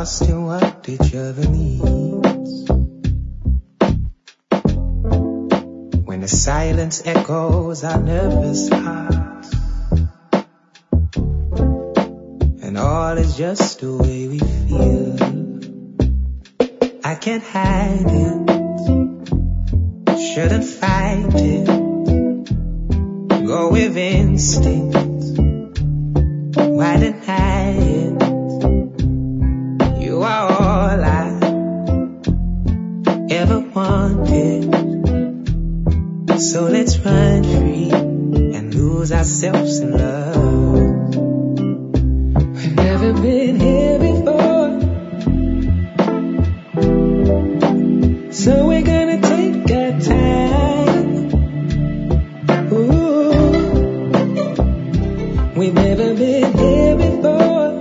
lost in what each other needs. When the silence echoes our nervous hearts, and all is just the way we feel. I can't hide it, shouldn't fight it, go with instinct, why deny it? You are all I ever wanted, so let's run free and lose ourselves in love. We've never been here before, so we're gonna take our time. Ooh, we've never been here before,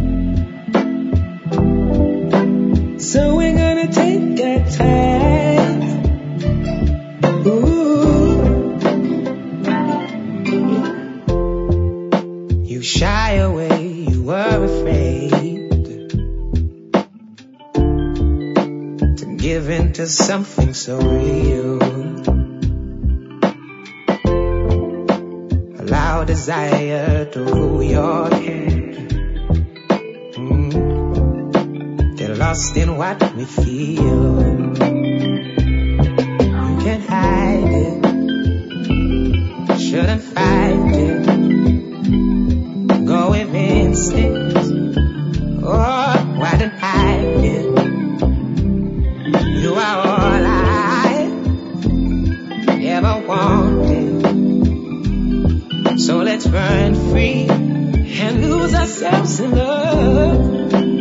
so we're gonna take our time. Ooh, you shy away, you were afraid to give in to something so real. Allow desire to rule your head. Get lost in what we feel. You can't hide it, shouldn't fight it, go with instinct. Oh, why deny it? You are all I ever wanted, so let's run free and lose ourselves in love.